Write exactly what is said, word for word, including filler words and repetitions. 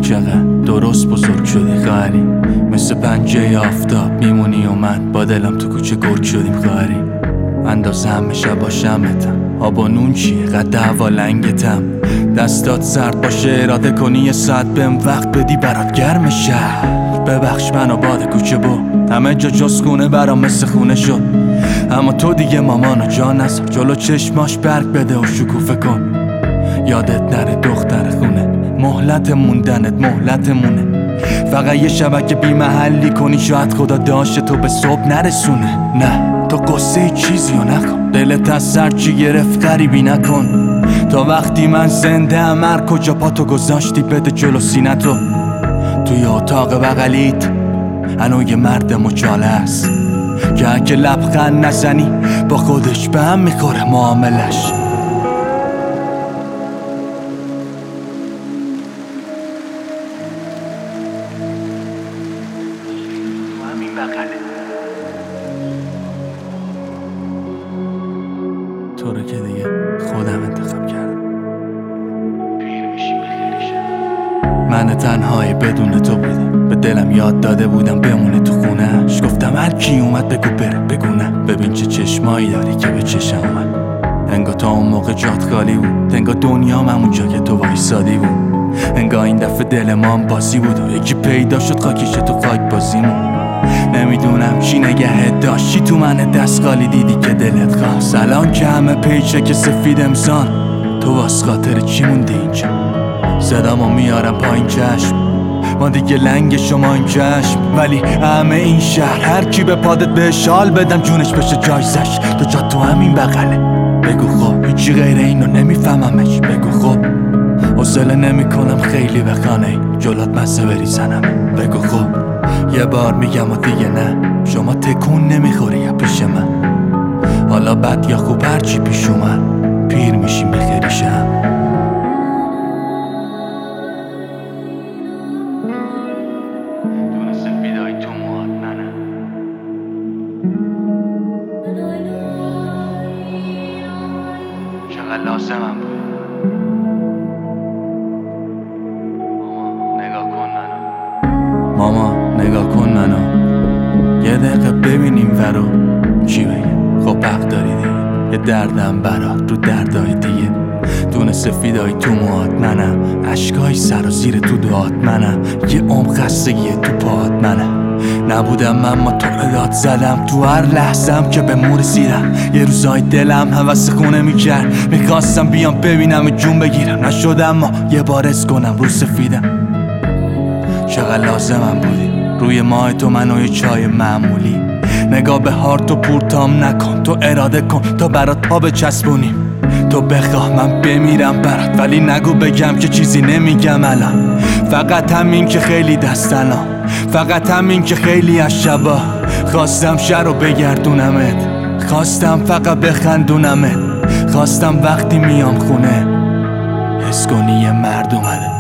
چقدر درست بزرگ شدی خواهری، مثل پنجه آفتاب میمونی و من با دلم تو کوچه گرگ شدیم خواهری. اندازه همه شب با شمتم، آب و نون چیه قد هوا لنگتم. دستات سرد باشه اراده کنی یه ساعت بهم وقت بدی برات گرم شهر. ببخش منو باد کوچه با همه جا جز خونه برام مثل خونه شد، اما تو دیگه مامانو جا نذار جلو چشماش برگ بده و شکوفه کن. یادت نره دختر خونه، مهلت موندنت مهلتمونه. فقط یه شبکه بی محلی کنی شاید خدا داشته تو به صبح نرسونه. نه تو قصه چیزی رو نکن، دلت از سر چی گرفت غریبی نکن. تا وقتی من زنده ام هر کجا پاتو گذاشتی بده جلو سینتو. توی اتاق بغلیت هنو یه مرد مچاله است که اگه لبخند نزنی با خودش به هم میخوره معاملش. تو رو که دیگه خودم انتخاب کردم. پیر میشی بخیرشم من تنهایی بدون تو بودم، به دلم یاد داده بودم بمونه تو خونهش. گفتم هر کی اومد بگو بره بگو نه، ببین چه چشمایی داری که به چشم اومد. انگار تا اون موقع جات خالی بود، انگار دنیام همون جا که تو وایسادی بود. انگار این دفعه دل ما هم بازی بود و یکی پیدا شد خاکیش تو خاک بازیمون. نمیدونم چی نگهت داشت، چی تو من دست خالی دیدی که دلت خواست. الان که همه پیچه که سفید امسان، تو واس خاطر چی موندی اینجا؟ صدامو میارم پایین چشم، ما دیگه لنگ شما این چشم. ولی همه این شهر هر کی به پادت به شال بدم جونش بشه جایزش. تو جا تو همین بغله، بگو خب هیچی غیر اینو نمیفهممش. بگو خب حوصله نمی کنم خیلی به خانه جلات مزه بریزنم. بگو خب یه بار میگم و دیگه نه، شما تکون نمیخوری یا پیش من. حالا بد یا خوب هرچی پیش اومد پیر میشیم بخیریشم. دونه سفیدای تو موهات منم، چقدر لازمم بود. ماما نگاه کن منو، یه دقیقه ببینیم ورو چی بگم. خب حق داری دیگه، یه دردم برات رو دردای دیگه. دونه سفیدای تو موهات منم، عشقای سر و زیر تو دعات منم، یه عمق خستگی تو پاهات منم. نبودم من ما تو رو داد زدم تو هر لحظم که به مور رسیدم. یه روزای دلم هوس خونه میکرد، میخواستم بیام ببینم جون بگیرم. نشدم ما یه بار اس کنم رو سفیدم. چقدر لازمم بودی روی ماه تو منو یه چای معمولی. نگاه به هارت و پورتام نکن، تو اراده کن تا برات پا بچسبونیم. تو بخواه من بمیرم برات، ولی نگو بگم که چیزی نمیگم الان. فقط همین که خیلی دستنام، فقط همین که خیلی از شبا خواستم شهر رو بگردونمت. خواستم فقط بخندونمت، خواستم وقتی میام خونه حس کنی یه مرد اومده.